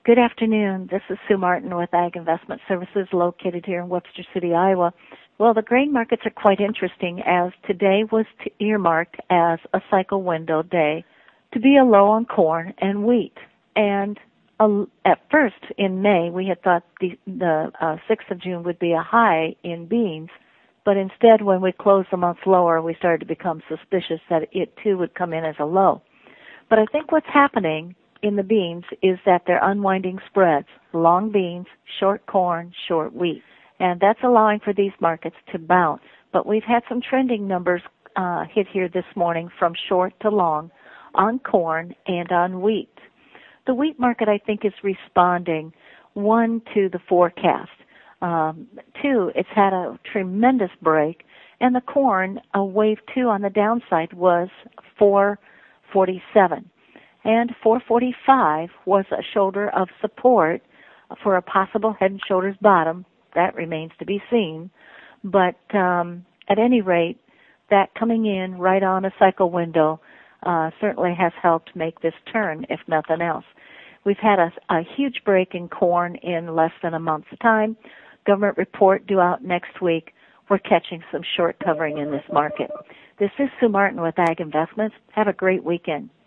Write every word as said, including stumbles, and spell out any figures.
Good afternoon. This is Sue Martin with Ag Investment Services located here in Webster City, Iowa. Well, the grain markets are quite interesting as today was t- earmarked as a cycle window day to be a low on corn and wheat. And uh, at first in May, we had thought the, the uh, sixth of June would be a high in beans, but instead when we closed the month lower, we started to become suspicious that it too would come in as a low. But I think what's happening in the beans is that they're unwinding spreads, long beans, short corn, short wheat. And that's allowing for these markets to bounce. But we've had some trending numbers uh, hit here this morning from short to long on corn and on wheat. The wheat market, I think, is responding, one, to the forecast. Um, two, it's had a tremendous break. And the corn, a wave two on the downside was four forty-seven. And four forty-five was a shoulder of support for a possible head and shoulders bottom. That remains to be seen. But um, at any rate, that coming in right on a cycle window uh, certainly has helped make this turn, if nothing else. We've had a, a huge break in corn in less than a month's time. Government report due out next week. We're catching some short covering in this market. This is Sue Martin with Ag Investments. Have a great weekend.